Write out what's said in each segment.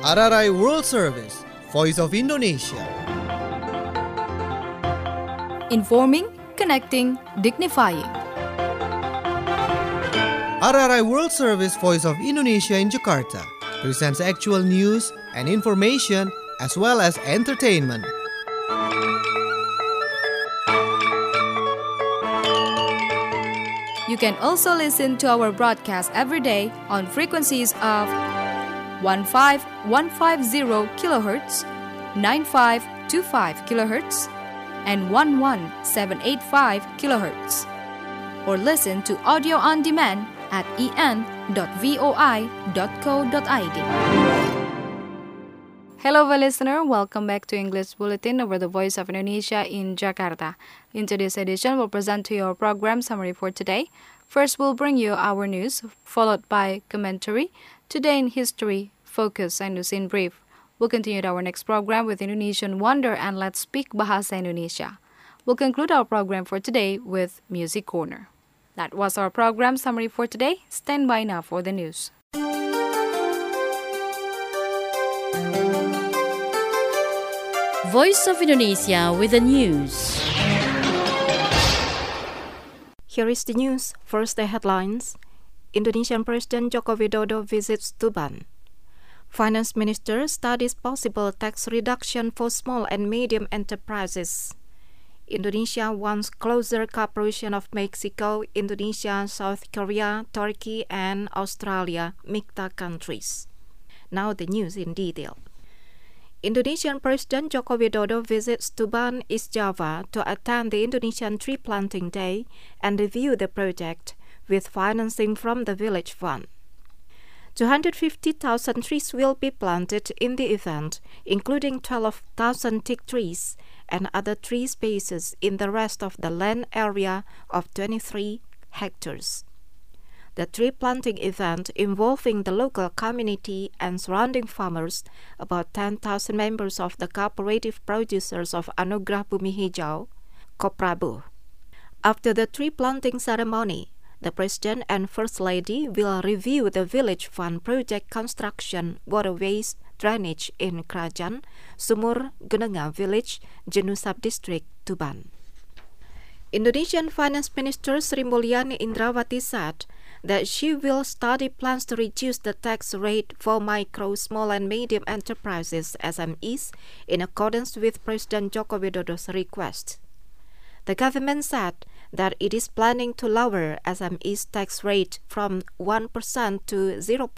RRI World Service, Voice of Indonesia. Informing, connecting, dignifying. RRI World Service, Voice of Indonesia in Jakarta presents actual news and information as well as entertainment. You can also listen to our broadcast every day on frequencies of 15150 kHz, 9525 kHz, and 11785 kHz. Or listen to audio on demand at en.voi.co.id. Hello, listener. Welcome back to English Bulletin over the Voice of Indonesia in Jakarta. In today's edition, we'll present to you our program summary for today. First, we'll bring you our news, followed by commentary, Today in History, Focus, and News in Brief. We'll continue our next program with Indonesian Wonder and Let's Speak Bahasa Indonesia. We'll conclude our program for today with Music Corner. That was our program summary for today. Stand by now for the news. Voice of Indonesia with the news. Here is the news. First, the headlines. Indonesian President Joko Widodo visits Tuban. Finance Minister studies possible tax reduction for small and medium enterprises. Indonesia wants closer cooperation of Mexico, Indonesia, South Korea, Turkey, and Australia, MICTA countries. Now the news in detail. Indonesian President Joko Widodo visits Tuban, East Java to attend the Indonesian Tree Planting Day and review the project with financing from the Village Fund. 250,000 trees will be planted in the event, including 12,000 teak trees and other tree spaces in the rest of the land area of 23 hectares. The tree planting event involving the local community and surrounding farmers, about 10,000 members of the cooperative producers of Anugerah Bumi Hijau, Koprabu. After the tree planting ceremony, the President and First Lady will review the Village Fund project construction waterways drainage in Krajan, Sumur Genenga Village, Jenuh Subdistrict, Tuban. Indonesian Finance Minister Sri Mulyani Indrawati said that she will study plans to reduce the tax rate for micro, small and medium enterprises (SMEs) in accordance with President Joko Widodo's request. The government said that it is planning to lower SMEs' tax rate from 1% to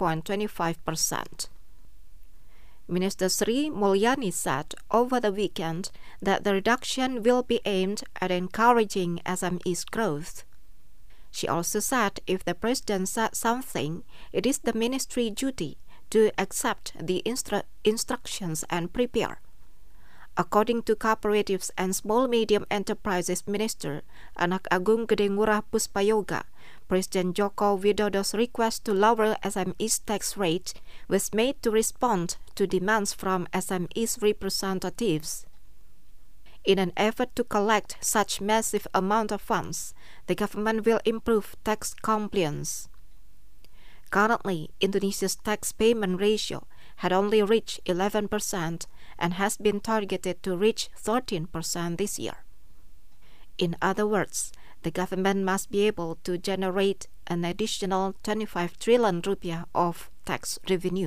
0.25%. Minister Sri Mulyani said over the weekend that the reduction will be aimed at encouraging SMEs' growth. She also said if the President said something, it is the ministry duty to accept the instructions and prepare. According to Cooperatives and Small-Medium Enterprises Minister Anak Agung Gede Ngurah Puspayoga, President Joko Widodo's request to lower SMEs' tax rate was made to respond to demands from SMEs' representatives. In an effort to collect such massive amount of funds, the government will improve tax compliance. Currently, Indonesia's tax payment ratio had only reached 11% and has been targeted to reach 13% this year. In other words, the government must be able to generate an additional 25 trillion rupiah of tax revenue.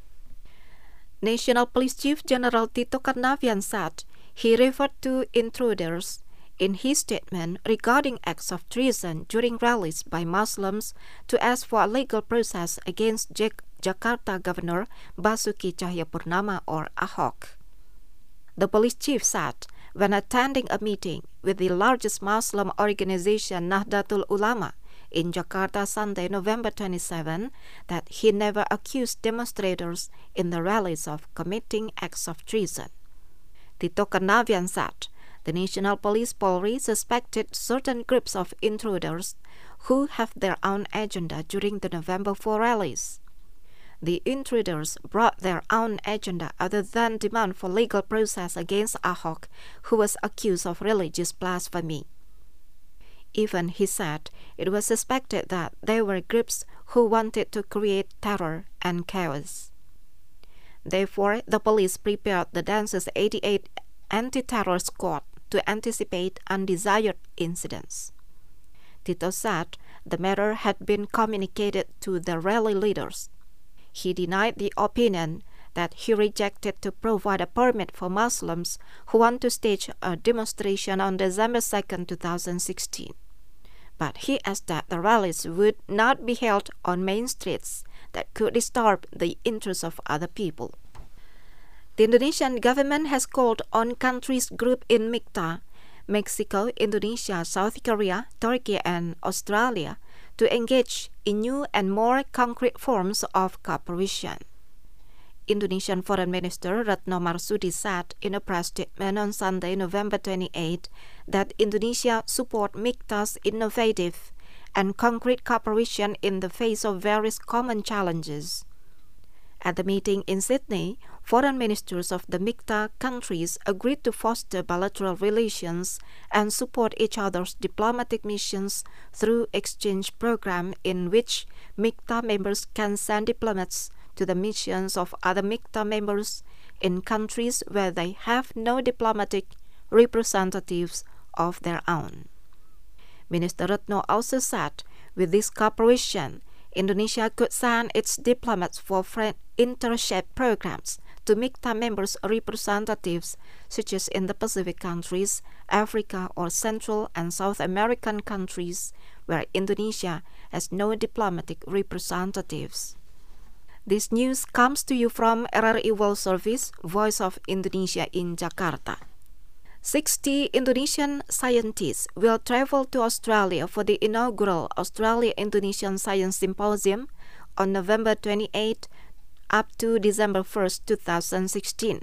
National Police Chief General Tito Karnavian said he referred to intruders in his statement regarding acts of treason during rallies by Muslims to ask for a legal process against Jakarta Governor Basuki Cahayapurnama or Ahok. The police chief said when attending a meeting with the largest Muslim organization Nahdlatul Ulama in Jakarta Sunday, November 27, that he never accused demonstrators in the rallies of committing acts of treason. Tito Karnavian said the National Police Polri suspected certain groups of intruders who have their own agenda during the November 4 rallies. The intruders brought their own agenda other than demand for legal process against Ahok, who was accused of religious blasphemy. Even, he said, it was suspected that there were groups who wanted to create terror and chaos. Therefore, the police prepared the dance's 88 anti-terror squad to anticipate undesired incidents. Tito said the matter had been communicated to the rally leaders. He denied the opinion that he rejected to provide a permit for Muslims who want to stage a demonstration on December 2, 2016. But he asked that the rallies would not be held on main streets that could disturb the interests of other people. The Indonesian government has called on countries grouped in MIKTA, Mexico, Indonesia, South Korea, Turkey, and Australia, to engage in new and more concrete forms of cooperation. Indonesian Foreign Minister Retno Marsudi said in a press statement on Sunday, November 28, that Indonesia supports MIKTA's innovative and concrete cooperation in the face of various common challenges. At the meeting in Sydney, foreign ministers of the MIKTA countries agreed to foster bilateral relations and support each other's diplomatic missions through exchange program in which MIKTA members can send diplomats to the missions of other MIKTA members in countries where they have no diplomatic representatives of their own. Minister Retno also said, with this cooperation, Indonesia could send its diplomats for internship programs to MIKTA members' representatives, such as in the Pacific countries, Africa, or Central and South American countries, where Indonesia has no diplomatic representatives. This news comes to you from RRI World Service, Voice of Indonesia in Jakarta. 60 Indonesian scientists will travel to Australia for the inaugural Australia-Indonesian Science Symposium on November 28 up to December 1, 2016.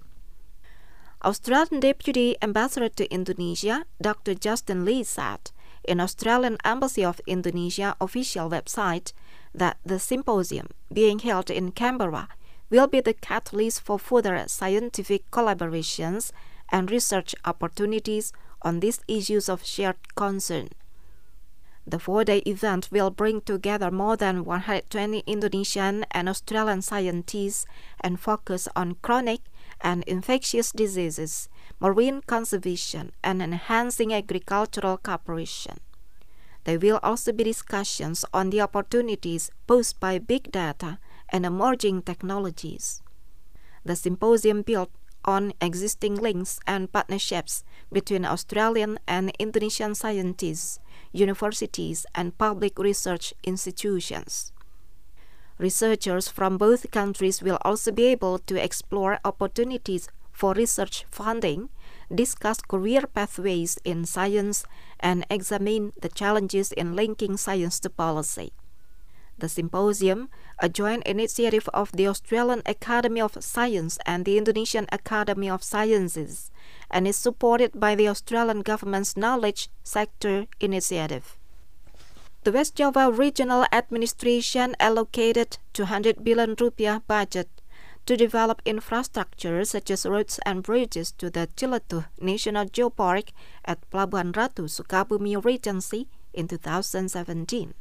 Australian Deputy Ambassador to Indonesia, Dr. Justin Lee, said in Australian Embassy of Indonesia official website that the symposium being held in Canberra will be the catalyst for further scientific collaborations and research opportunities on these issues of shared concern. The 4-day event will bring together more than 120 Indonesian and Australian scientists and focus on chronic and infectious diseases, marine conservation, and enhancing agricultural cooperation. There will also be discussions on the opportunities posed by big data and emerging technologies. The symposium built on existing links and partnerships between Australian and Indonesian scientists, universities, and public research institutions. Researchers from both countries will also be able to explore opportunities for research funding, discuss career pathways in science, and examine the challenges in linking science to policy. The symposium, a joint initiative of the Australian Academy of Science and the Indonesian Academy of Sciences, and is supported by the Australian government's Knowledge Sector Initiative. The West Java Regional Administration allocated 200 billion rupiah budget to develop infrastructure such as roads and bridges to the Ciletuh National Geopark at Pelabuhan Ratu, Sukabumi Regency in 2017.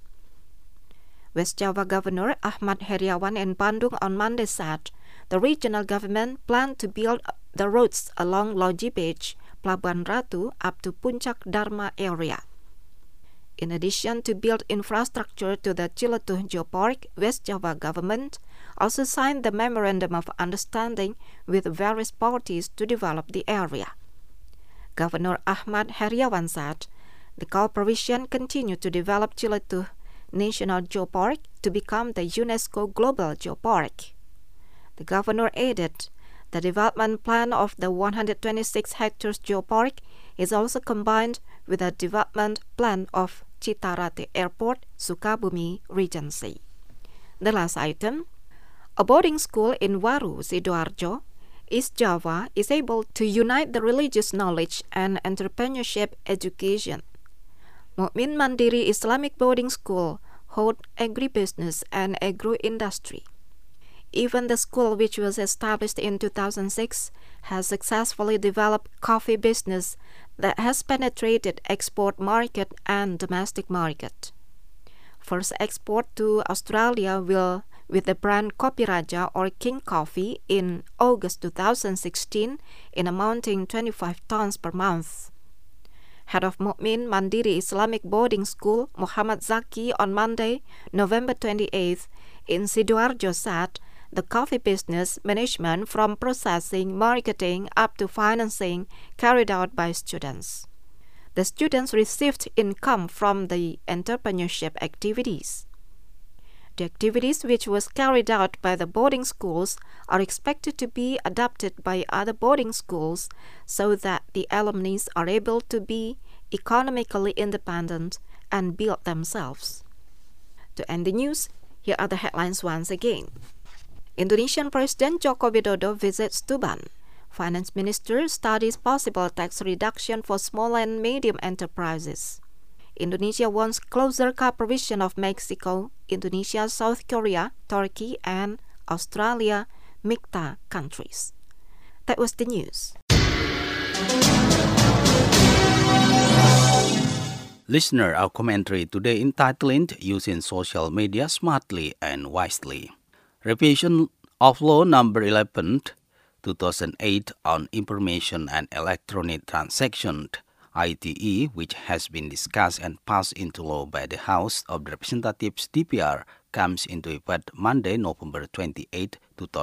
West Java Governor Ahmad Heriawan in Bandung on Monday said the regional government planned to build the roads along Loji Beach, Pelabuhan Ratu up to Puncak Dharma area. In addition to build infrastructure to the Ciletuh Geopark, West Java government also signed the Memorandum of Understanding with various parties to develop the area. Governor Ahmad Heriawan said the cooperation continued to develop Ciletuh National Geopark to become the UNESCO Global Geopark. The governor added the development plan of the 126 hectares geopark is also combined with a development plan of Citarate Airport, Sukabumi Regency. The last item, a boarding school in Waru, Sidoarjo, East Java is able to unite the religious knowledge and entrepreneurship education. Mukmin Mandiri Islamic Boarding School holds agribusiness and agro-industry. Even the school, which was established in 2006, has successfully developed coffee business that has penetrated export market and domestic market. First export to Australia will with the brand Kopi Raja or King Coffee in August 2016 in amounting 25 tons per month. Head of Mukmin Mandiri Islamic Boarding School, Muhammad Zaki, on Monday, November 28th, in Sidoarjo said the coffee business management from processing, marketing, up to financing carried out by students. The students received income from the entrepreneurship activities. The activities which was carried out by the boarding schools are expected to be adopted by other boarding schools so that the alumni are able to be economically independent and build themselves. To end the news, here are the headlines once again. Indonesian President Joko Widodo visits Tuban. Finance Minister studies possible tax reduction for small and medium enterprises. Indonesia wants closer cooperation of Mexico, Indonesia, South Korea, Turkey, and Australia, MICTA countries. That was the news. Listener, our commentary today entitled Using Social Media Smartly and Wisely. Revision of Law Number 11, 2008 on Information and Electronic Transactions, ITE, which has been discussed and passed into law by the House of Representatives DPR, comes into effect Monday, November 28,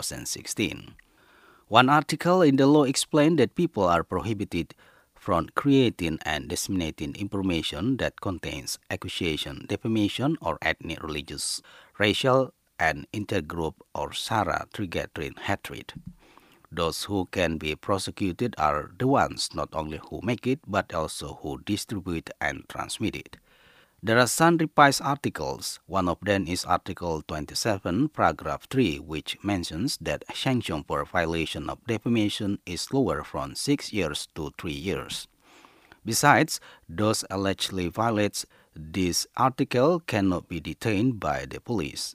2016. One article in the law explained that people are prohibited from creating and disseminating information that contains accusation, defamation, or ethnic, religious, racial, and intergroup or SARA triggering hatred. Those who can be prosecuted are the ones not only who make it, but also who distribute and transmit it. There are some revised articles. One of them is Article 27, Paragraph 3, which mentions that sanction for violation of defamation is lowered from 6 years to 3 years. Besides, those allegedly violates this article cannot be detained by the police.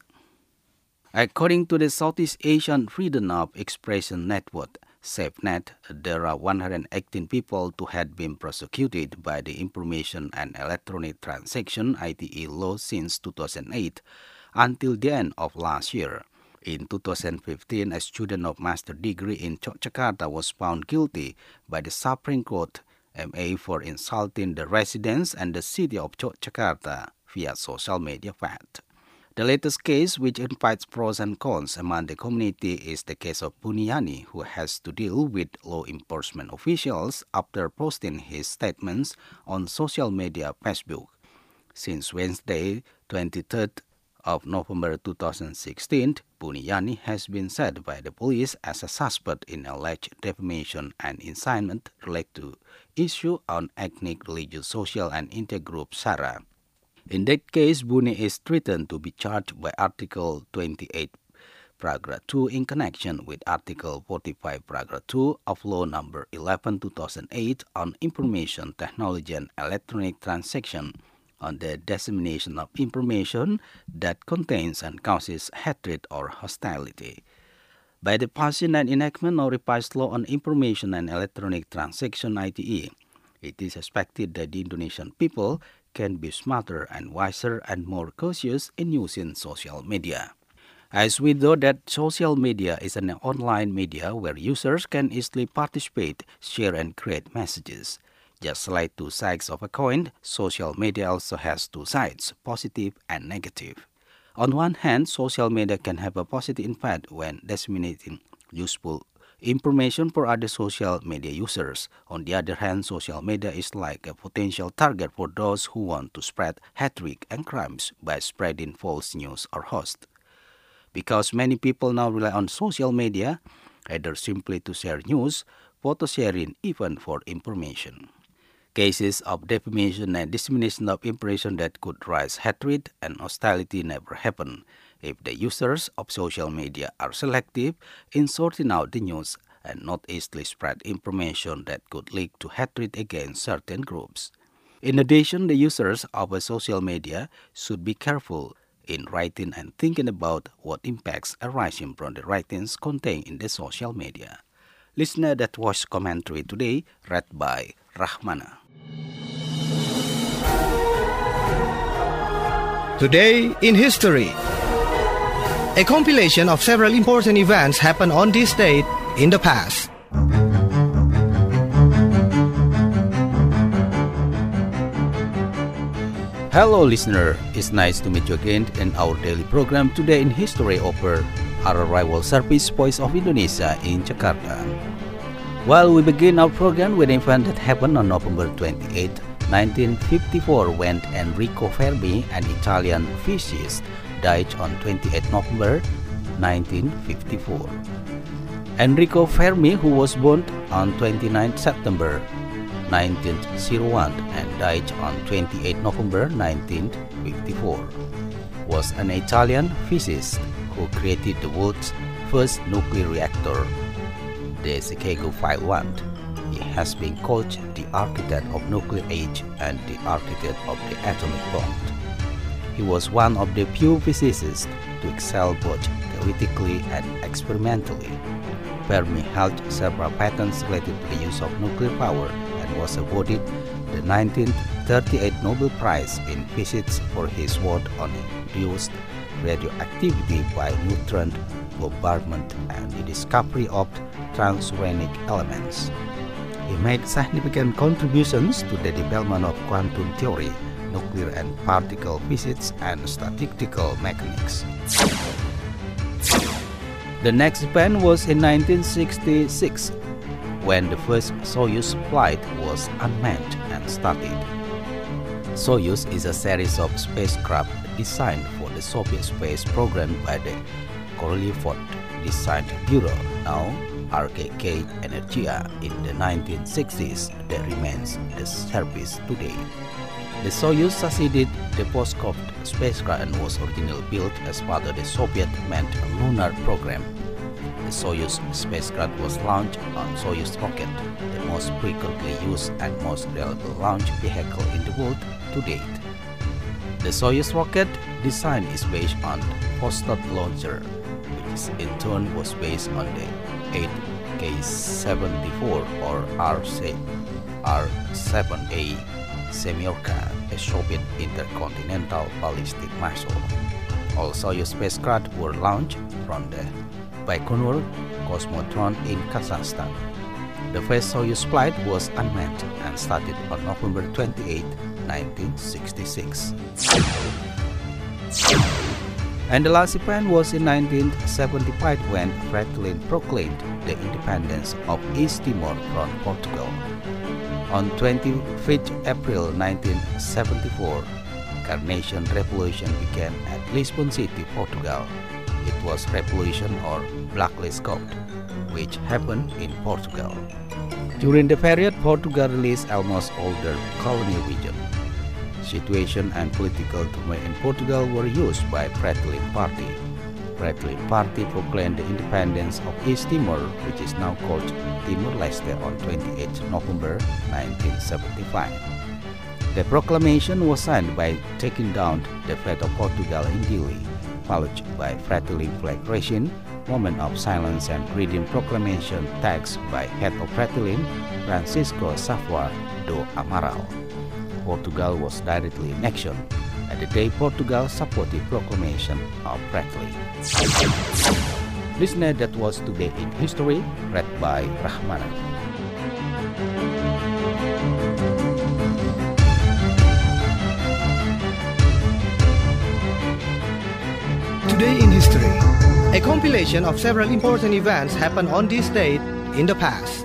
According to the Southeast Asian Freedom of Expression Network, SafeNet, there are 118 people who had been prosecuted by the Information and Electronic Transaction (ITE) law since 2008 until the end of last year. In 2015, a student of master's degree in Yogyakarta was found guilty by the Supreme Court MA for insulting the residents and the city of Yogyakarta via social media feed. The latest case, which invites pros and cons among the community, is the case of Buniyani, who has to deal with law enforcement officials after posting his statements on social media Facebook. Since Wednesday, 23rd of November 2016, Buniyani has been set by the police as a suspect in alleged defamation and incitement related to issues on ethnic, religious, social, and intergroup SARA. In that case, Buni is threatened to be charged by Article 28, Paragraph 2 in connection with Article 45, Paragraph 2 of Law Number 11, 2008 on Information Technology and Electronic Transaction on the dissemination of information that contains and causes hatred or hostility. By the passing and enactment of revised law on Information and Electronic Transaction (ITE), it is expected that the Indonesian people can be smarter and wiser and more cautious in using social media. As we know that social media is an online media where users can easily participate, share, and create messages. Just like two sides of a coin, social media also has two sides, positive and negative. On one hand, social media can have a positive impact when disseminating useful information for other social media users. On the other hand, social media is like a potential target for those who want to spread hatred and crimes by spreading false news or hoax. Because many people now rely on social media, either simply to share news, photo sharing, even for information. Cases of defamation and dissemination of information that could raise hatred and hostility never happen if the users of social media are selective in sorting out the news and not easily spread information that could lead to hatred against certain groups. In addition, the users of a social media should be careful in writing and thinking about what impacts arising from the writings contained in the social media. Listener, that was commentary today, read by Rahmana. Today in History. a compilation of several important events happened on this date in the past. Hello listener, it's nice to meet you again in our daily program Today in History over our rival service Voice of Indonesia in Jakarta. Well, we begin our program with an event that happened on November 28, 1954 when Enrico Fermi, an Italian physicist, died on 28 November 1954. Enrico Fermi, who was born on 29 September 1901 and died on 28 November 1954, was an Italian physicist who created the world's first nuclear reactor, the Chicago 5-1. He has been called the architect of nuclear age and the architect of the atomic bomb. He was one of the few physicists to excel both theoretically and experimentally. Fermi held several patents related to the use of nuclear power and was awarded the 1938 Nobel Prize in Physics for his work on induced radioactivity by neutron bombardment and the discovery of transuranic elements. He made significant contributions to the development of quantum theory, nuclear and particle physics, and statistical mechanics. The next event was in 1966, when the first Soyuz flight was unmanned and started. Soyuz is a series of spacecraft designed for the Soviet space program by the Korolev Design Bureau, now RKK Energia, in the 1960s that remains the service today. The Soyuz succeeded the Voskov spacecraft and was originally built as part of the Soviet manned lunar program. The Soyuz spacecraft was launched on Soyuz rocket, the most frequently used and most reliable launch vehicle in the world to date. The Soyuz rocket design is based on Vostok launcher, which in turn was based on the 8K-74 or R-7A Semyorka, a Soviet intercontinental ballistic missile. All Soyuz spacecraft were launched from the Baikonur Cosmodrome in Kazakhstan. The first Soyuz flight was unmanned and started on November 28, 1966. And the last event was in 1975 when Franklin proclaimed the independence of East Timor from Portugal. On 25th April 1974, Carnation Revolution began at Lisbon City, Portugal. It was revolution or Blacklist Code, which happened in Portugal. During the period, Portugal released almost all their colonial region. Situation and political turmoil in Portugal were used by Franklin Party. Franklin Party proclaimed the independence of East Timor, which is now called Timor-Leste, on 28 November 1975. The proclamation was signed by taking down the flag of Portugal in Dili, followed by Franklin flag raising, moment of silence, and reading proclamation text by head of Franklin, Francisco Xavier do Amaral. Portugal was directly in action at the day Portugal supported proclamation of Franklin. Listener, that was Today in History, read by Rahmana. Today in History, a compilation of several important events happened on this date in the past.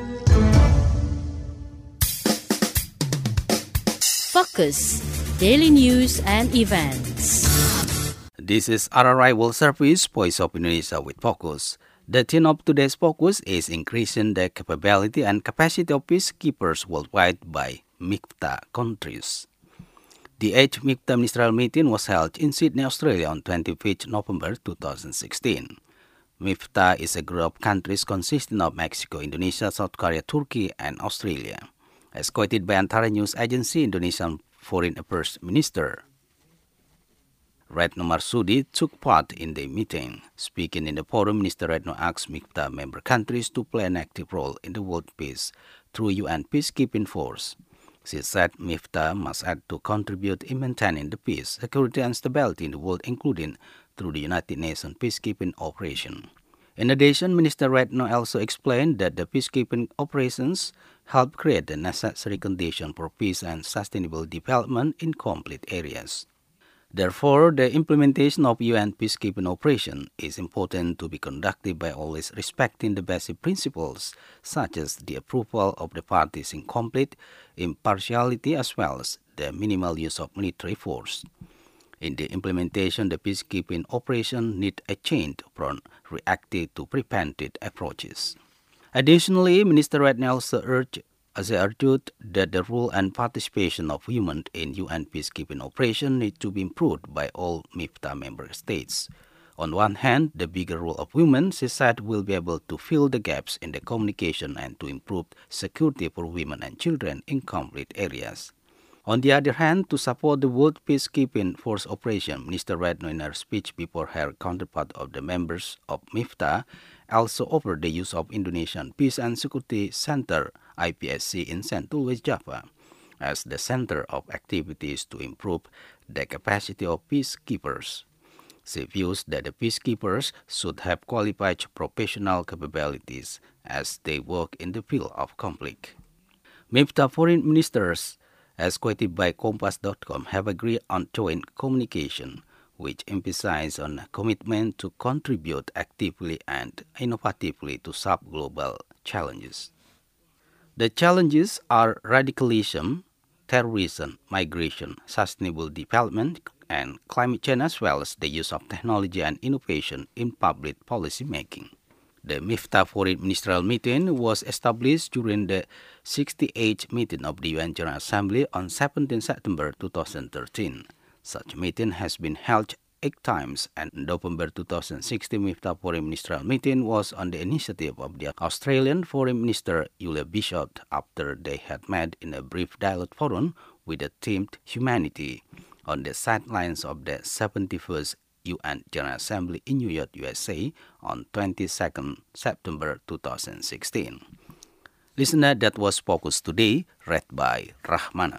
Focus Daily News and Events. This is RRI World Service, Voice of Indonesia with Focus. The theme of today's focus is increasing the capability and capacity of peacekeepers worldwide by MIPTA countries. The 8th MIPTA Ministerial Meeting was held in Sydney, Australia on 25th November 2016. MIPTA is a group of countries consisting of Mexico, Indonesia, South Korea, Turkey, and Australia. As quoted by Antara News Agency, Indonesian Foreign Affairs Minister Retno Marsudi took part in the meeting. Speaking in the forum, Minister Retno asked MIPTA member countries to play an active role in the world peace through UN peacekeeping force. She said MIFTA must act to contribute in maintaining the peace, security and stability in the world, including through the United Nations peacekeeping operation. In addition, Minister Retno also explained that the peacekeeping operations help create the necessary conditions for peace and sustainable development in conflict areas. Therefore, the implementation of UN peacekeeping operation is important to be conducted by always respecting the basic principles such as the approval of the parties in conflict, impartiality, as well as the minimal use of military force. In the implementation, the peacekeeping operation need a change from reactive to preventive approaches. Additionally, Minister Retno also urged that the role and participation of women in UN peacekeeping operation need to be improved by all MIFTA member states. On one hand, the bigger role of women, she said, will be able to fill the gaps in the communication and to improve security for women and children in conflict areas. On the other hand, to support the World Peacekeeping Force operation, Minister Retno in her speech before her counterpart of the members of MIFTA also offered the use of Indonesian Peace and Security Center IPSC in Sentul, West Java, as the center of activities to improve the capacity of peacekeepers. She views that the peacekeepers should have qualified professional capabilities as they work in the field of conflict. MIFTA foreign ministers, as quoted by Kompas.com, have agreed on joint communication, which emphasizes on a commitment to contribute actively and innovatively to solve global challenges. The challenges are radicalism, terrorism, migration, sustainable development, and climate change, as well as the use of technology and innovation in public policy making. The MIFTA Foreign Ministerial Meeting was established during the 68th meeting of the UN General Assembly on 17 September 2013. Such meeting has been held 8 times, and November 2016 MIFTA Foreign Ministerial Meeting was on the initiative of the Australian Foreign Minister Julia Bishop after they had met in a brief dialogue forum with the theme Humanity on the sidelines of the 71st UN General Assembly in New York, USA on 22nd September 2016. Listener, that was Focus Today, read by Rahmana.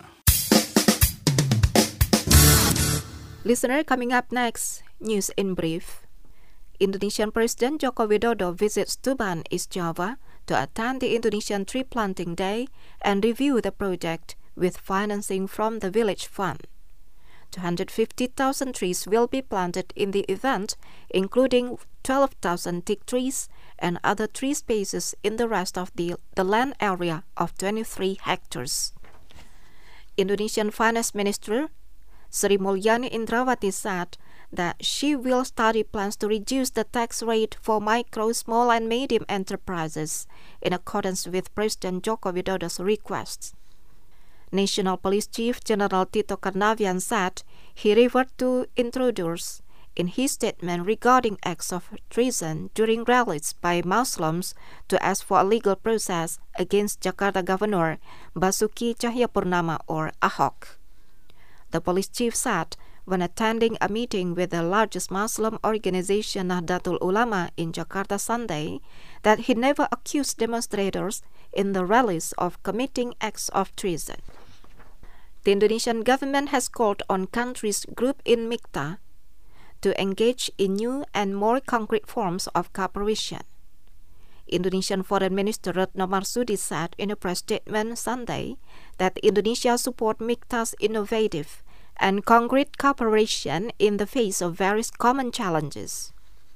Listener, coming up next, News in Brief. Indonesian President Joko Widodo visits Tuban, East Java, to attend the Indonesian Tree Planting Day and review the project with financing from the Village Fund. 250,000 trees will be planted in the event, including 12,000 teak trees and other tree spaces in the rest of the land area of 23 hectares. Indonesian Finance Minister Sri Mulyani Indrawati said that she will study plans to reduce the tax rate for micro, small and medium enterprises in accordance with President Joko Widodo's requests. National Police Chief General Tito Karnavian said he referred to intruders in his statement regarding acts of treason during rallies by Muslims to ask for a legal process against Jakarta Governor Basuki Cahayapurnama or Ahok. The police chief said when attending a meeting with the largest Muslim organization Nahdlatul Ulama in Jakarta Sunday that he never accused demonstrators in the rallies of committing acts of treason. The Indonesian government has called on countries grouped in MIFTA to engage in new and more concrete forms of cooperation. Indonesian Foreign Minister Retno Marsudi said in a press statement Sunday that Indonesia supports MIFTA's innovative and concrete cooperation in the face of various common challenges.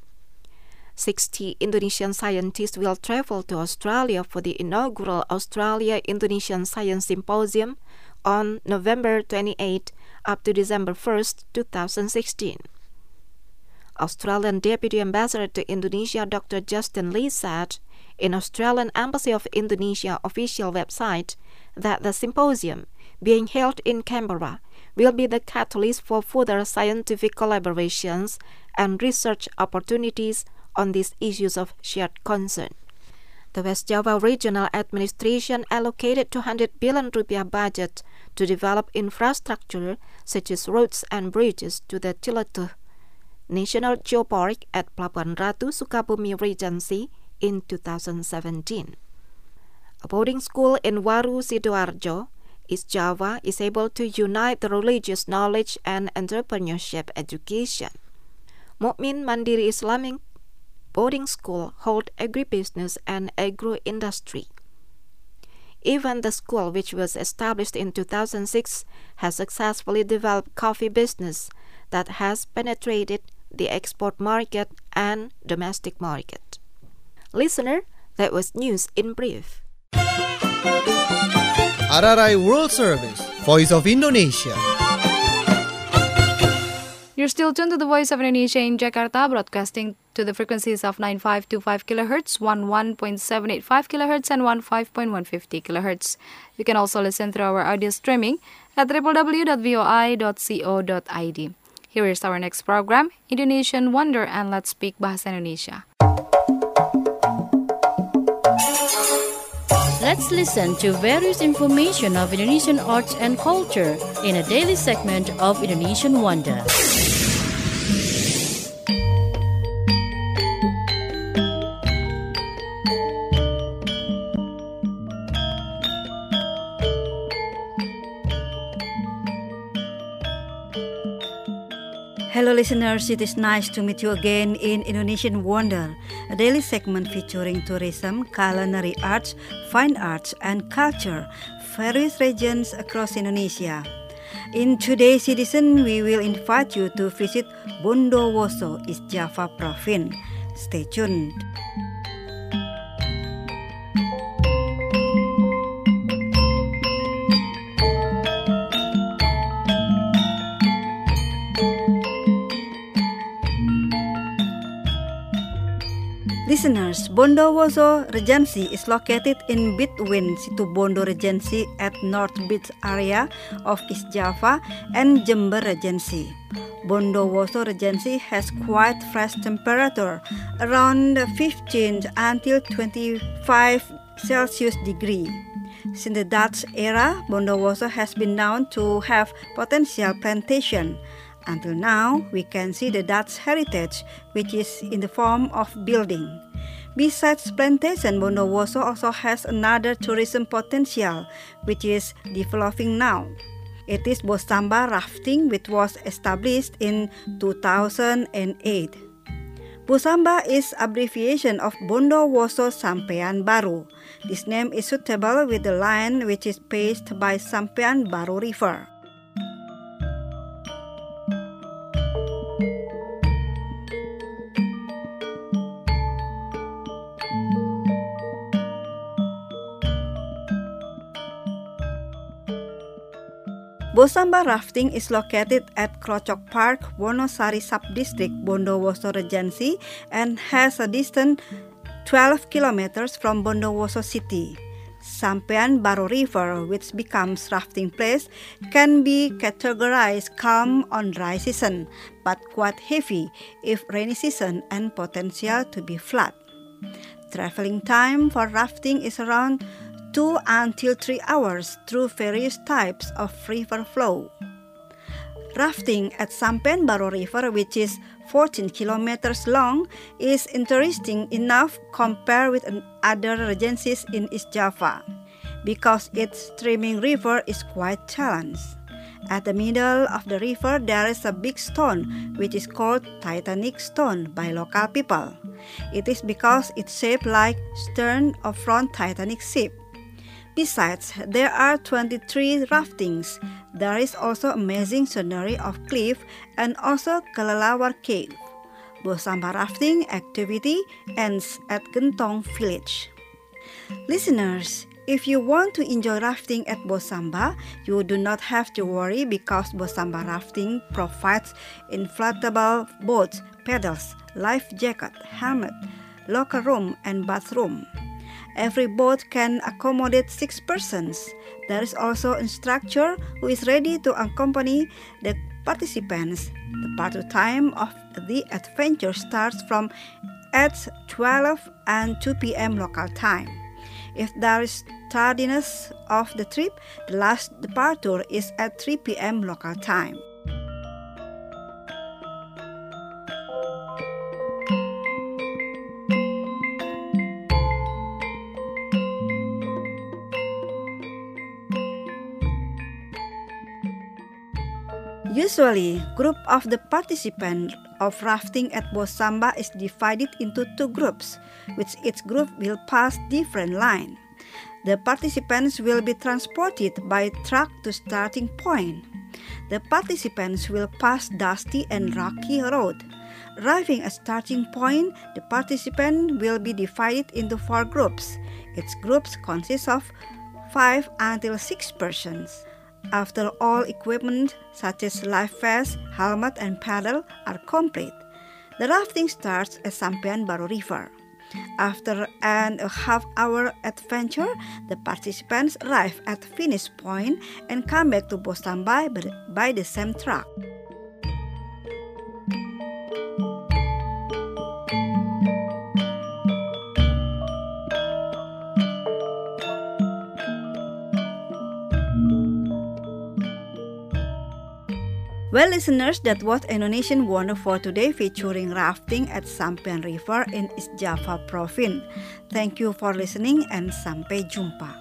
60 Indonesian scientists will travel to Australia for the inaugural Australia-Indonesian Science Symposium on November 28 up to December 1, 2016. Australian Deputy Ambassador to Indonesia Dr. Justin Lee said in Australian Embassy of Indonesia official website that the symposium being held in Canberra will be the catalyst for further scientific collaborations and research opportunities on these issues of shared concern. The West Java Regional Administration allocated 200 billion rupiah budget to develop infrastructure such as roads and bridges to the Ciletuh National Geopark at Pelabuhan Ratu, Sukabumi Regency in 2017. A boarding school in Waru, Sidoarjo East Java is able to unite the religious knowledge and entrepreneurship education. Mukmin Mandiri Islamic Boarding School holds agribusiness and agro-industry. Even the school, which was established in 2006, has successfully developed coffee business that has penetrated the export market and domestic market. Listener, that was news in brief. RRI World Service, Voice of Indonesia. You're still tuned to the Voice of Indonesia in Jakarta, broadcasting to the frequencies of 9525 kHz, 11.785 kHz, and 15.150 kHz. You can also listen through our audio streaming at www.voi.co.id. Here is our next program, Indonesian Wonder, and Let's Speak Bahasa Indonesia. Let's listen to various information of Indonesian arts and culture in a daily segment of Indonesian Wonder. Hello listeners, it is nice to meet you again in Indonesian Wonder, a daily segment featuring tourism, culinary arts, fine arts, and culture, various regions across Indonesia. In today's edition, we will invite you to visit Bondowoso, East Java Province. Stay tuned. Listeners, Bondowoso Regency is located in between Situbondo Regency at North Beach area of East Java and Jember Regency. Bondowoso Regency has quite fresh temperature, around 15 until 25 Celsius degree. Since the Dutch era, Bondowoso has been known to have potential plantation. Until now, we can see the Dutch heritage, which is in the form of building. Besides plantation, Bondowoso also has another tourism potential, which is developing now. It is Bosamba rafting, which was established in 2008. Bosamba is abbreviation of Bondowoso Sampean Baru. This name is suitable with the line which is paced by Sampean Baru River. Bosamba rafting is located at Krocok Park, Wonosari Subdistrict, Bondowoso Regency, and has a distance 12 kilometers from Bondowoso city. Sampean Baru River, which becomes rafting place, can be categorized calm on dry season, but quite heavy if rainy season and potential to be flood. Traveling time for rafting is around 2 until 3 hours through various types of river flow. Rafting at Sampean Baru River, which is 14 kilometers long, is interesting enough compared with other regencies in East Java, because its streaming river is quite challenged. At the middle of the river, there is a big stone, which is called Titanic Stone by local people. It is because it's shaped like stern of front Titanic ship. Besides, there are 23 raftings. There is also amazing scenery of cliff and also Kelelawar Cave. Bosamba rafting activity ends at Gentong Village. Listeners, if you want to enjoy rafting at Bosamba, you do not have to worry because Bosamba rafting provides inflatable boats, pedals, life jacket, helmet, locker room, and bathroom. Every boat can accommodate 6 persons. There is also an instructor who is ready to accompany the participants. The party time of the adventure starts from at 12 and 2 p.m. local time. If there is tardiness of the trip, the last departure is at 3 p.m. local time. Usually, group of the participants of rafting at Bosamba is divided into 2 groups, which each group will pass different line. The participants will be transported by truck to starting point. The participants will pass dusty and rocky road. Arriving at starting point, the participants will be divided into 4 groups. Each group consists of 5 until 6 persons. After all equipment such as life vest, helmet, and paddle are complete, the rafting starts at Sampean Baru River. After an half-hour adventure, the participants arrive at finish point and come back to Bosamba by the same truck. Well, listeners, that was Indonesian Wonder for today, featuring rafting at Sampean River in East Java Province. Thank you for listening and sampai jumpa.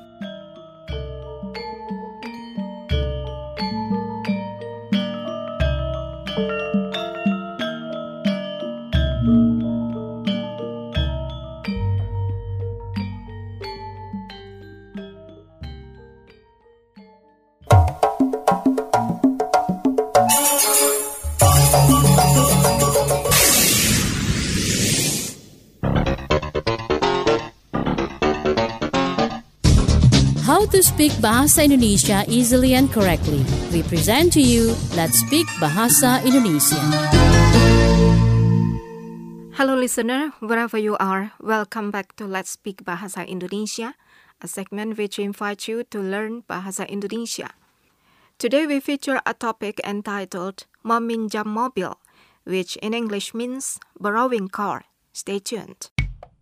How to speak Bahasa Indonesia easily and correctly. We present to you Let's Speak Bahasa Indonesia. Hello listener, wherever you are, welcome back to Let's Speak Bahasa Indonesia, a segment which invites you to learn Bahasa Indonesia. Today we feature a topic entitled Meminjam mobil, which in English means borrowing car. Stay tuned.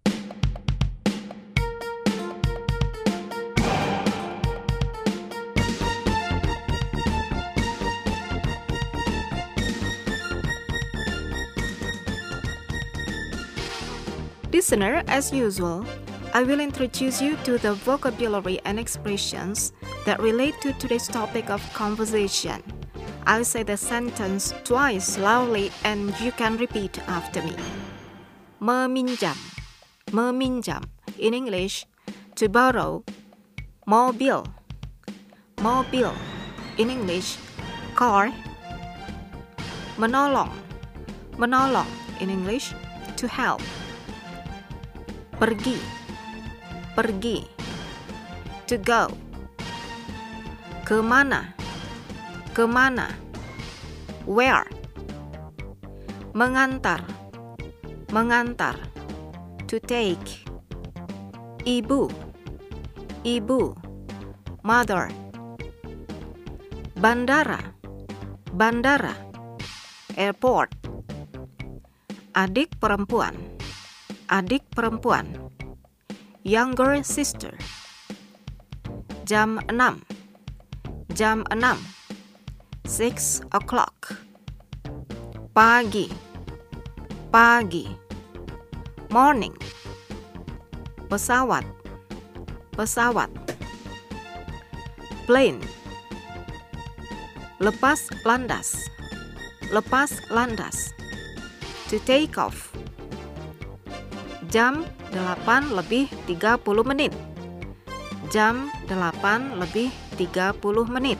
Listener, as usual, I will introduce you to the vocabulary and expressions that relate to today's topic of conversation. I'll say the sentence twice loudly and you can repeat after me. Meminjam. Meminjam. In English, to borrow. Mobil. Mobil. In English, car. Menolong. Menolong. In English, to help. Pergi. Pergi. To go. Kemana. Kemana. Where. Mengantar. Mengantar. To take. Ibu. Ibu. Mother. Bandara. Bandara. Airport. Adik perempuan. Adik perempuan. Younger sister. Jam 6. Jam 6. 6 o'clock. Pagi. Pagi. Morning. Pesawat. Pesawat. Plane. Lepas landas. Lepas landas. To take off. Jam 8 lebih 30 menit. Jam 8 lebih 30 menit.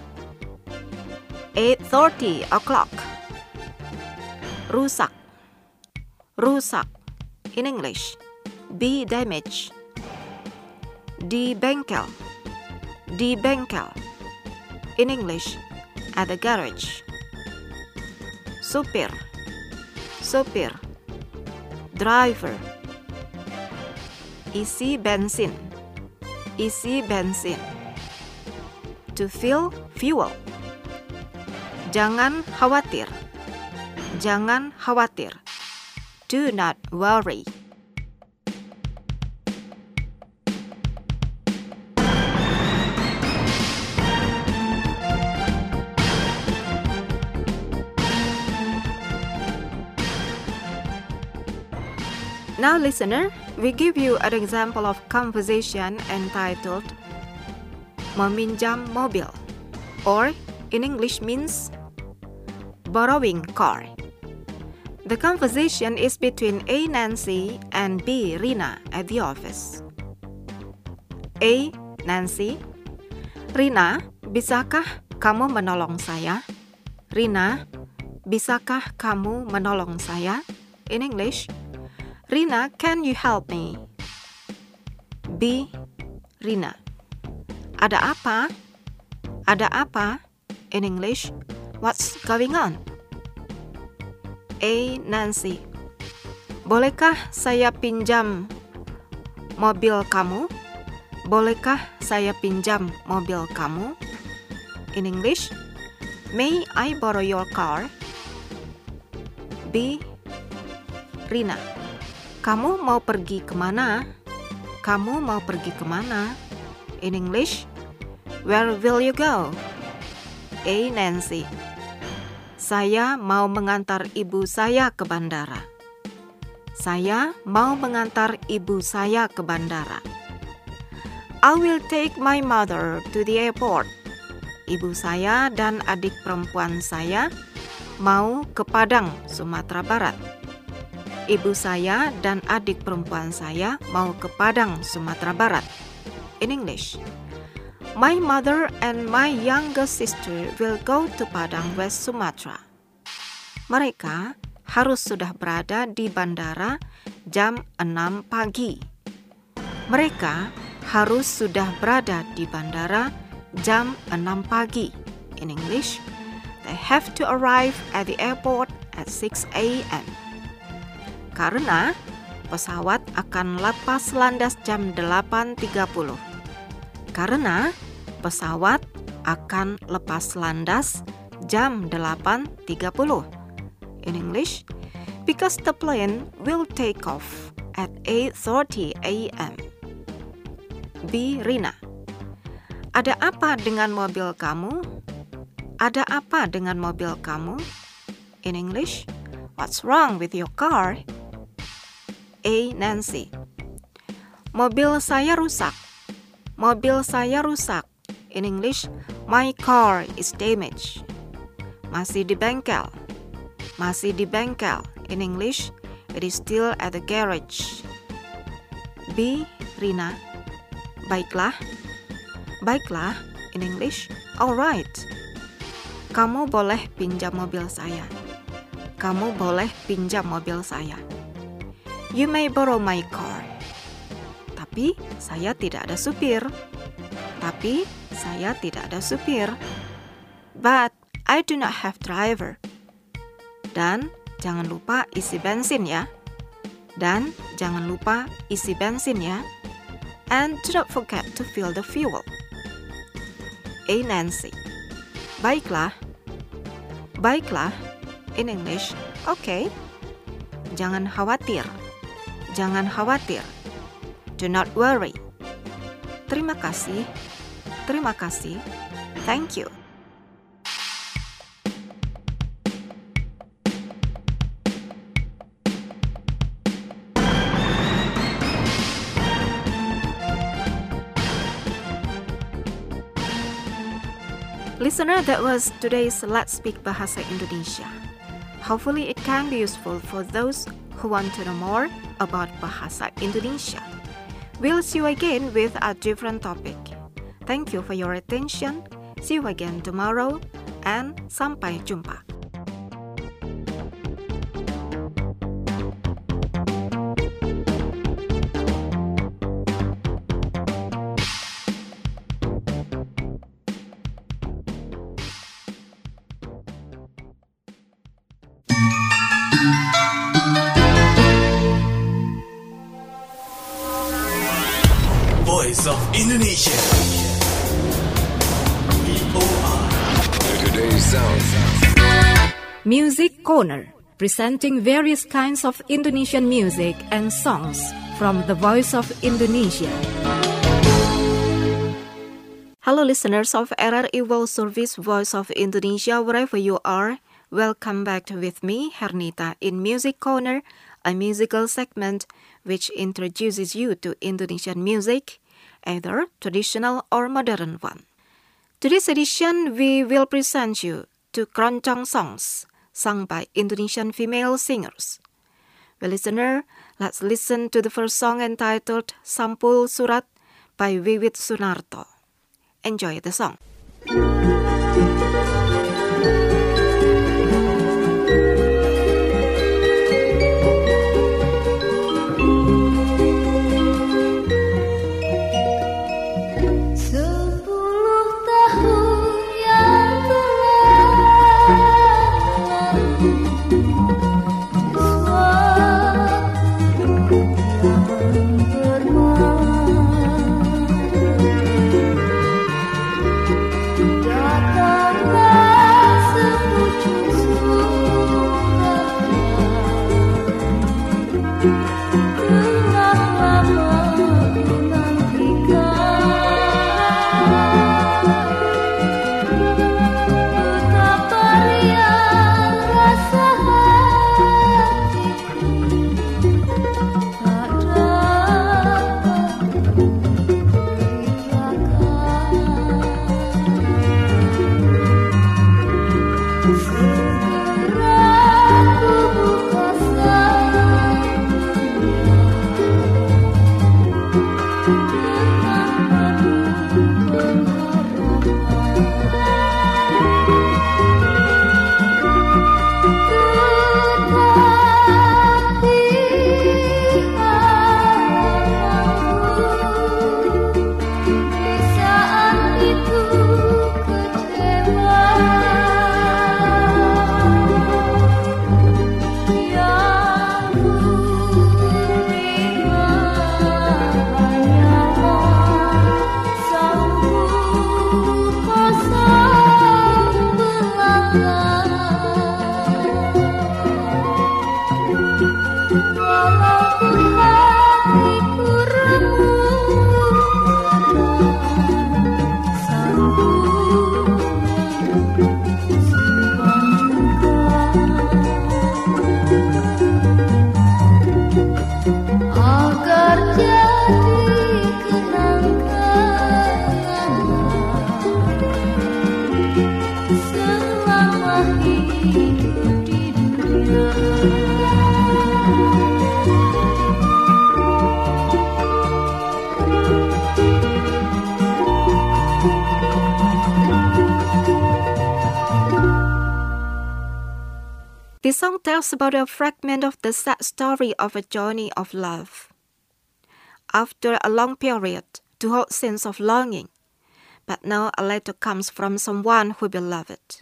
8:30 o'clock. Rusak. Rusak. In English, be damaged. Di bengkel. Di bengkel. In English, at the garage. Supir. Supir. Driver. Isi bensin. Isi bensin. To fill fuel. Jangan khawatir. Jangan khawatir. Do not worry. Now listener, we give you an example of conversation entitled Meminjam mobil, or in English means borrowing car. The conversation is between A. Nancy and B. Rina at the office. A. Nancy, Rina, bisakah kamu menolong saya? Rina, bisakah kamu menolong saya? In English, Rina, can you help me? B. Rina, ada apa? Ada apa? In English, what's going on? A. Nancy, bolehkah saya pinjam mobil kamu? Bolehkah saya pinjam mobil kamu? In English, may I borrow your car? B. Rina, kamu mau pergi kemana? Kamu mau pergi kemana? In English, where will you go? A. Nancy, saya mau mengantar ibu saya ke bandara. Saya mau mengantar ibu saya ke bandara. I will take my mother to the airport. Ibu saya dan adik perempuan saya mau ke Padang, Sumatera Barat. Ibu saya dan adik perempuan saya mau ke Padang, Sumatera Barat. In English, my mother and my younger sister will go to Padang, West Sumatra. Mereka harus sudah berada di bandara jam 6 pagi. Mereka harus sudah berada di bandara jam 6 pagi. In English, they have to arrive at the airport at 6 a.m. Karena pesawat akan lepas landas jam 8.30. Karena pesawat akan lepas landas jam 8.30. In English, because the plane will take off at 8:30 a.m. B. Rina, ada apa dengan mobil kamu? Ada apa dengan mobil kamu? In English, what's wrong with your car? A. Nancy, mobil saya rusak. Mobil saya rusak. In English, my car is damaged. Masih di bengkel. Masih di bengkel. In English, it is still at the garage. B. Rina, baiklah. Baiklah. In English, alright. Kamu boleh pinjam mobil saya. Kamu boleh pinjam mobil saya. You may borrow my car. Tapi saya tidak ada supir. Tapi saya tidak ada supir. But I do not have driver. Dan jangan lupa isi bensin ya. Dan jangan lupa isi bensin ya. And do not forget to fill the fuel. A. Nancy, baiklah. Baiklah. In English, okay. Jangan khawatir. Jangan khawatir. Do not worry. Terima kasih. Terima kasih. Thank you. Listener, that was today's Let's Speak Bahasa Indonesia. Hopefully it can be useful for those who want to know more about Bahasa Indonesia. We'll see you again with a different topic. Thank you for your attention. See you again tomorrow and sampai jumpa. Voice of Indonesia. Today's sound. Music Corner, presenting various kinds of Indonesian music and songs from the Voice of Indonesia. Hello listeners of RRI World Service Voice of Indonesia, wherever you are. Welcome back with me, Hernita, in Music Corner, a musical segment which introduces you to Indonesian music, either traditional or modern one. Today's edition, we will present you two keroncong songs sung by Indonesian female singers. Well, listener, let's listen to the first song entitled Sampul Surat by Wiwit Sunarto. Enjoy the song. The song tells about a fragment of the sad story of a journey of love. After a long period, to hold sense of longing, but now a letter comes from someone who beloved.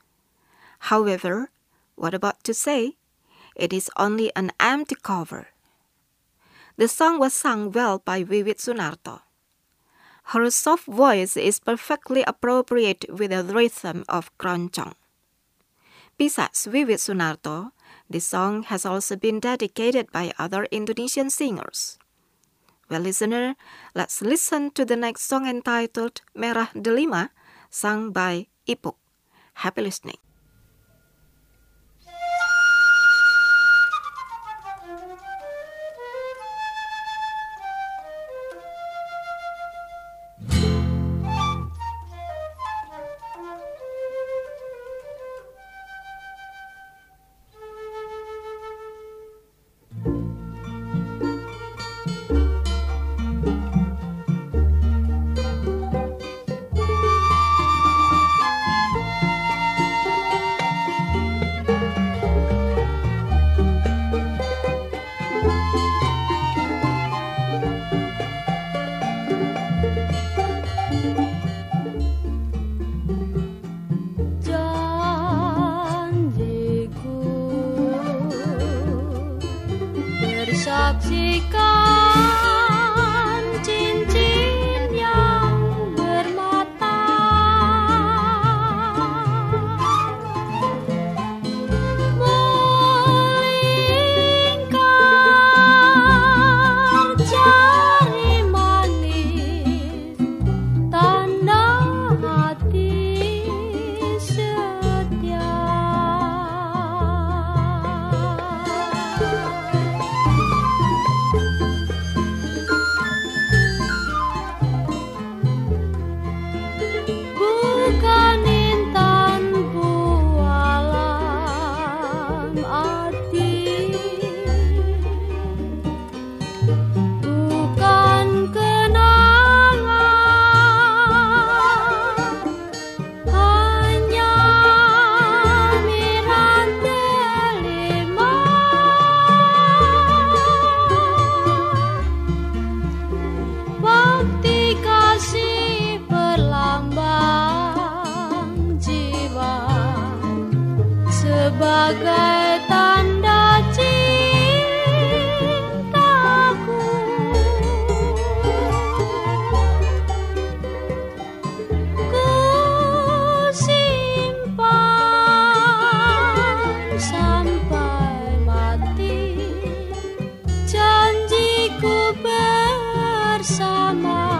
However, what about to say? It is only an empty cover. The song was sung well by Wiwit Sunarto. Her soft voice is perfectly appropriate with the rhythm of keroncong. Besides Wiwit Sunarto, the song has also been dedicated by other Indonesian singers. Well, listener, let's listen to the next song entitled Merah Delima, sung by Ipuk. Happy listening. arti, bukan kenangan, hanya mirat delima. Bakti kasih berlambang jiwa sebagai tanda cintaku. Ku simpan sampai mati janjiku bersama.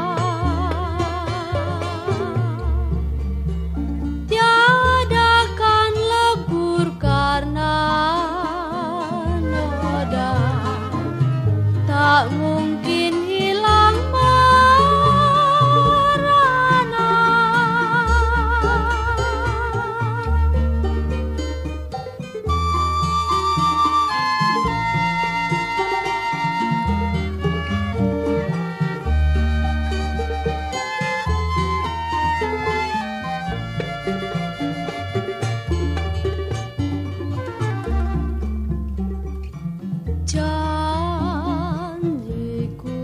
Tiadakan lebur karena noda, tak mungkin hilang merana. Janjiku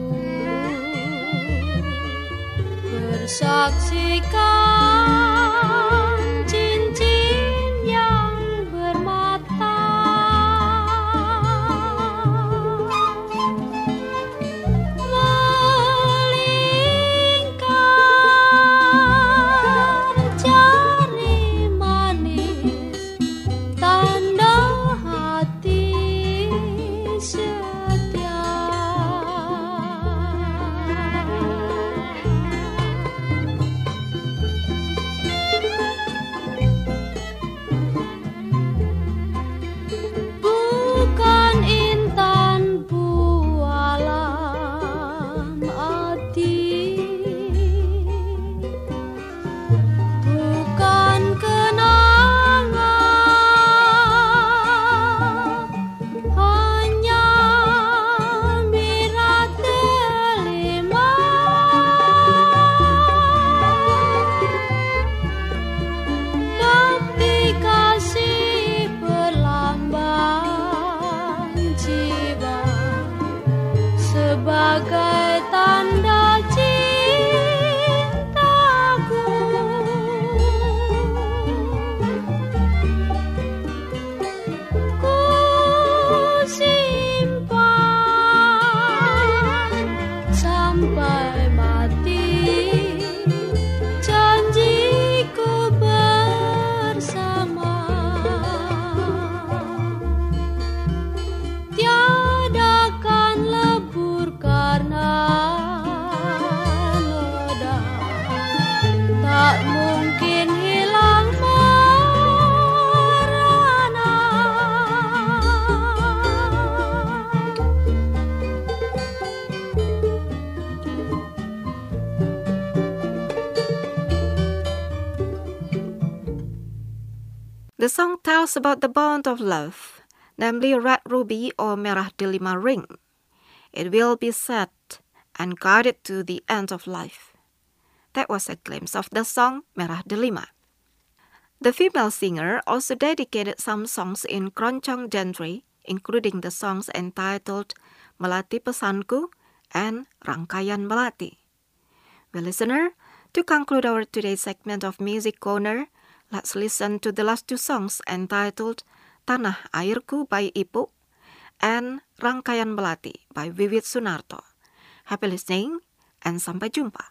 bersaksikan cincin yang bermata, melingkar jari manis tanda hati setia. Bukan intan bualan hati, bukan kenangan, hanya mirat delima. Bakti kasih berlambang jiwa sebagai tanda cintaku. Ku simpan sampai mati janjiku bersama. Tiadakan lebur karena noda, tak mungkin hilang merana. The song tells about the bond of love, namely red ruby or merah delima ring. It will be set and guarded to the end of life. That was a glimpse of the song Merah Delima. The female singer also dedicated some songs in keroncong genre, including the songs entitled Melati Pesanku and Rangkaian Melati. Well, listener, to conclude our today's segment of Music Corner, let's listen to the last two songs entitled Tanah Airku by Ipu and Rangkaian Melati by Wiwit Sunarto. Happy listening and sampai jumpa.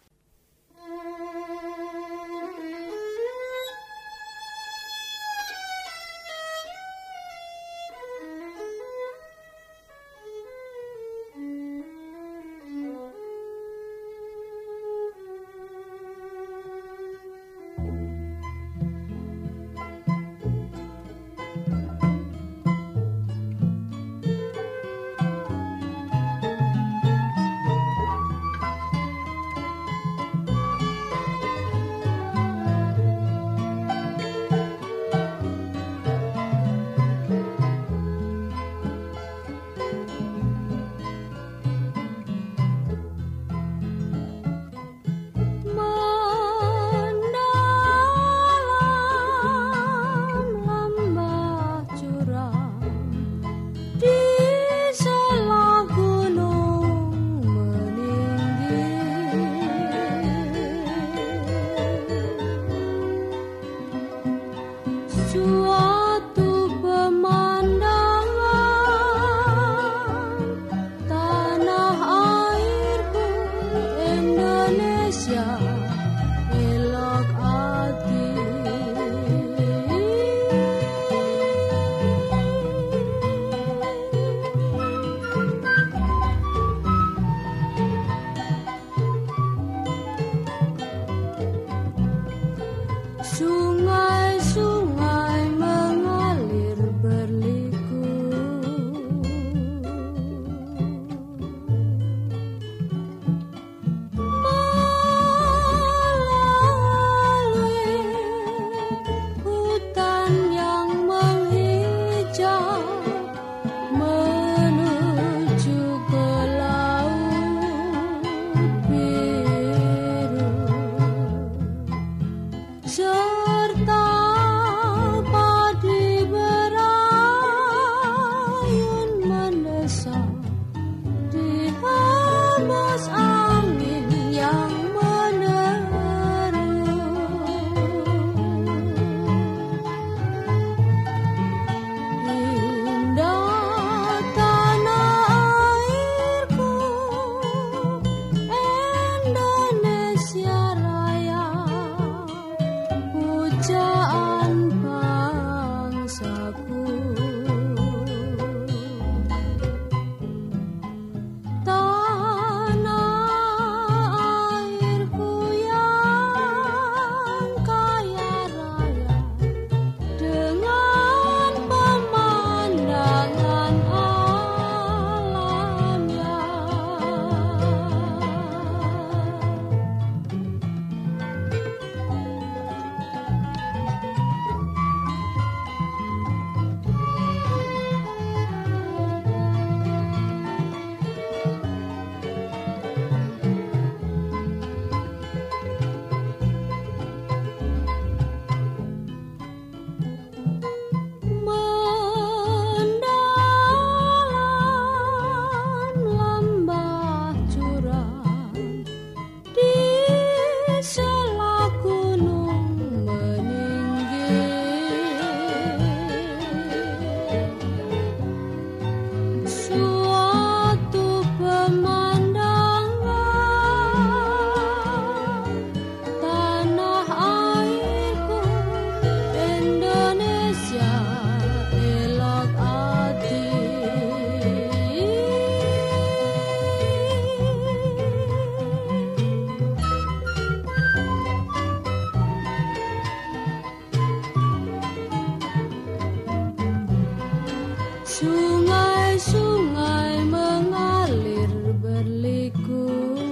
Sungai-sungai mengalir berliku,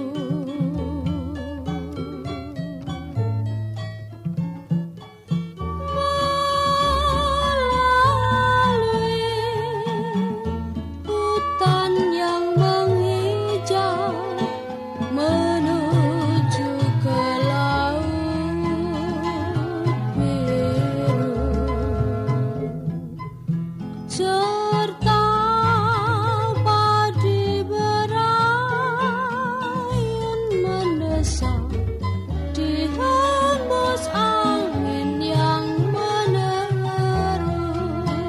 melalui hutan yang menghijau, menuju ke laut biru. Serta padi berayun mendesak, dihembus angin yang meneru.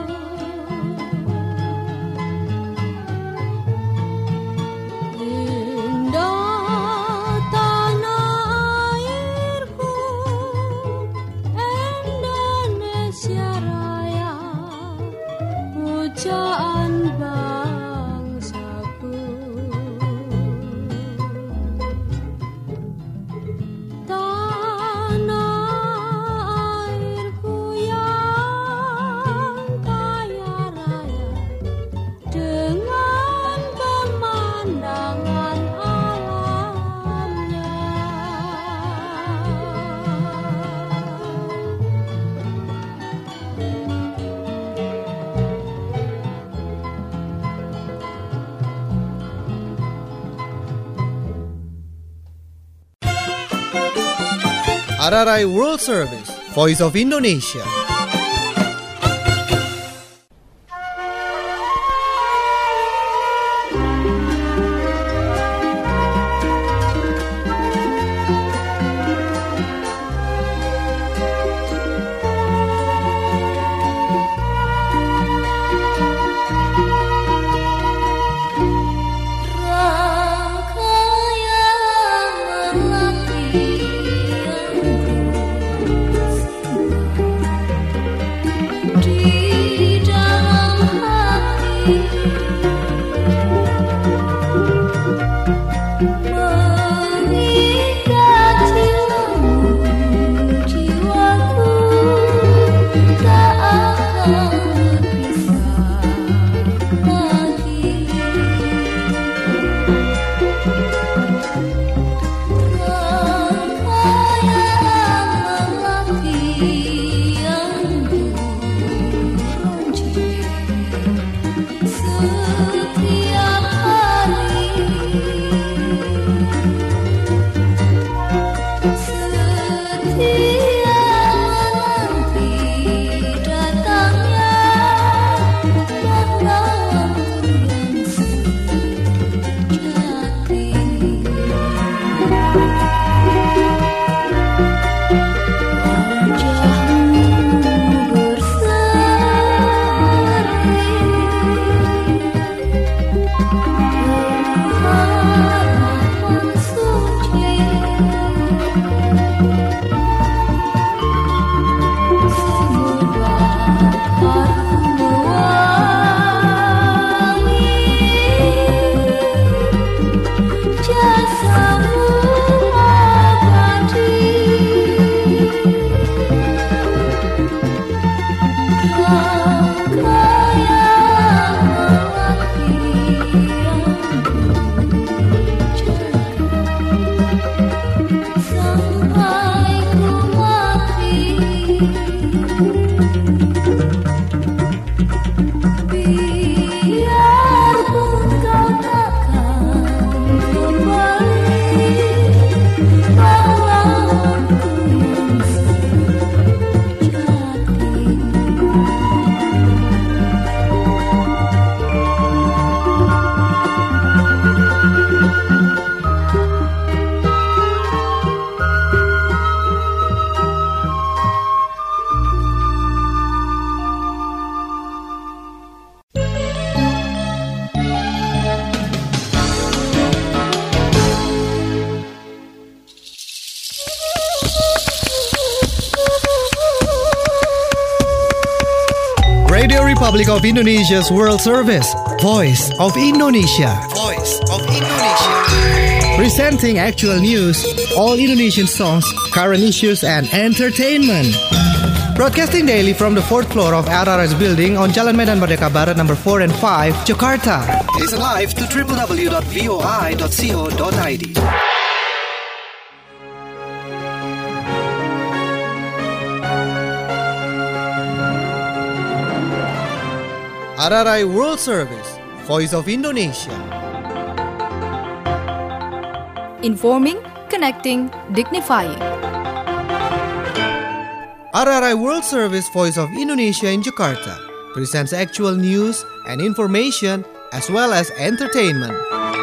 Indah tanah airku, Indonesia Raya, pujaan bangsaku. Tanah airku yang kaya raya, dengan pemandangan alamnya. RRI World Service, Voice of Indonesia. Radio Republic of Indonesia's World Service, Voice of Indonesia. Voice of Indonesia. Presenting actual news, all Indonesian songs, current issues, and entertainment. Broadcasting daily from the 4th floor of RRS building on Jalan Medan Merdeka Barat number 4 and 5, Jakarta. Listen live to www.voi.co.id. RRI World Service, Voice of Indonesia. Informing, connecting, dignifying. RRI World Service Voice of Indonesia in Jakarta presents actual news and information as well as entertainment.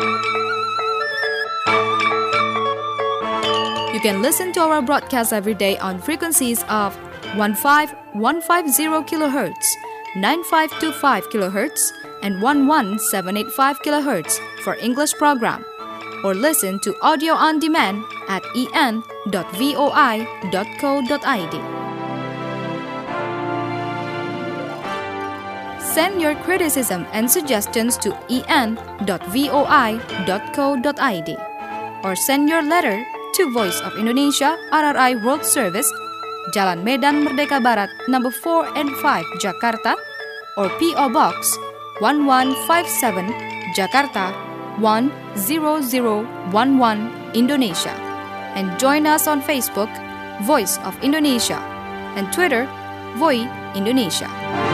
You can listen to our broadcast every day on frequencies of 15150 kHz, 9525 kHz, and 11785 kHz for English program, or listen to audio on demand at en.voi.co.id. Send your criticism and suggestions to en.voi.co.id or send your letter to Voice of Indonesia RRI World Service, Jalan Medan Merdeka Barat number 4 and 5 Jakarta, or PO Box 1157 Jakarta 10011 Indonesia, and join us on Facebook Voice of Indonesia and Twitter Voi Indonesia.